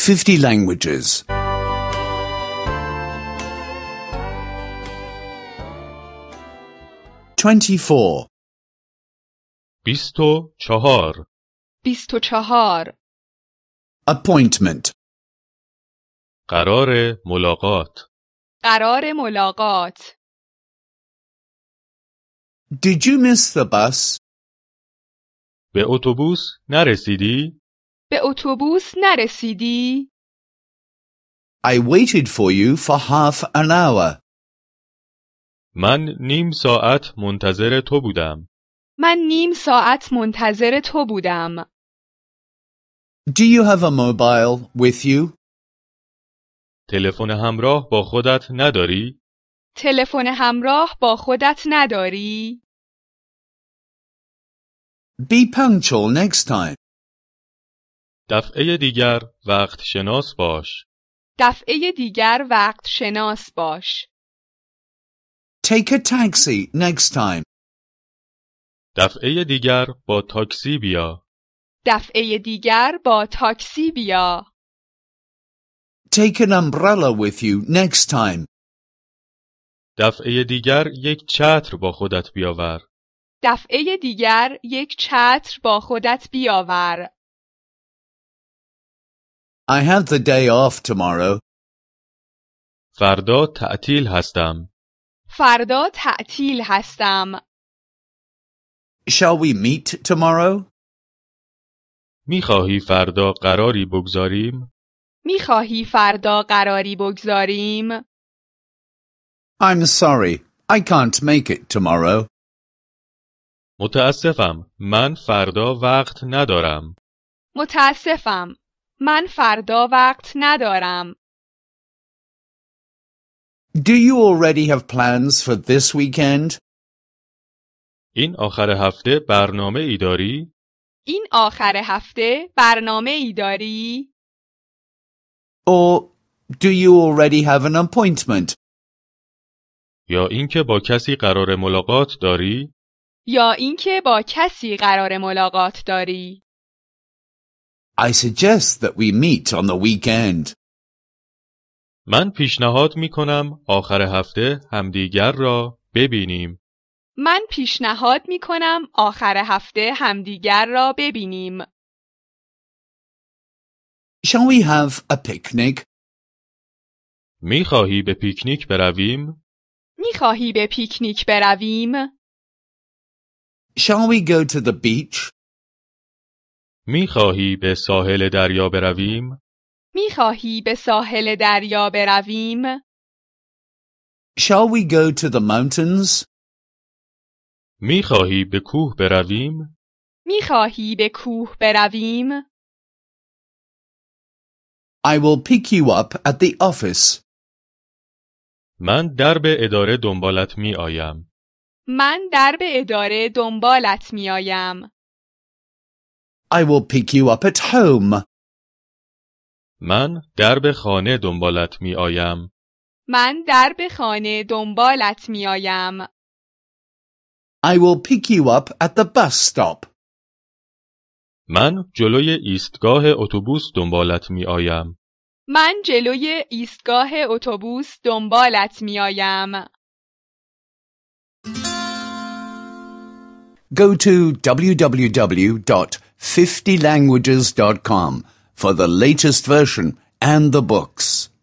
50 languages. 24. 24 24 Appointment. قرار ملاقات. قرار ملاقات. Did you miss the bus? به اتوبوس نرسیدی؟ به اتوبوس نرسیدی؟ I waited for you for half an hour. من نیم ساعت منتظر تو بودم. من نیم ساعت منتظر تو بودم. Do you have a mobile with you? تلفن همراه با خودت نداری؟ تلفن همراه با خودت نداری؟ Be punctual next time. دفعه دیگر وقت شناس باش. دفعه دیگر وقت شناس باش. Take a taxi next time. دفعه دیگر با تاکسی بیا. دفعه دیگر با تاکسی بیا. Take an umbrella with you next time. دفعه دیگر یک چتر با خودت بیاور. دفعه دیگر یک چتر با خودت بیاور. I have the day off tomorrow. فردا تعطیل هستم. فردا تعطیل هستم. Shall we meet tomorrow? میخواهی فردا قراری بگذاریم؟ میخواهی فردا قراری بگذاریم؟ I'm sorry, I can't make it tomorrow. متاسفم، من فردا وقت ندارم. متاسفم. من فردا وقت ندارم. Do you already have plans for this weekend? این آخر هفته برنامه ای داری؟ این آخر هفته برنامه ای داری؟ Or do you already have an appointment? یا اینکه با کسی قرار ملاقات داری؟ یا اینکه با کسی قرار ملاقات داری؟ I suggest that we meet on the weekend. من پیشنهاد می کنم آخر هفته همدیگر را ببینیم. من پیشنهاد می کنم آخر هفته همدیگر را ببینیم. Shall we have a picnic? می خواهی به پیکنیک برویم؟ می خواهی به پیکنیک برویم؟ Shall we go to the beach? می خواهی به ساحل دریا برویم؟ می خواهی به ساحل دریا برویم؟ Shall we go to the mountains? می خواهی به کوه برویم؟ می خواهی به کوه برویم؟ I will pick you up at the office. من درب اداره دنبالت می آیم. من درب اداره دنبالت می آیم. I will pick you up at home. من درب خانه دنبالت می آیم. من درب خانه دنبالت می آیم. I will pick you up at the bus stop. من جلوی ایستگاه اتوبوس دنبالت می آیم. من جلوی ایستگاه اتوبوس دنبالت می آیم. Go to www.50languages.com for the latest version and the books.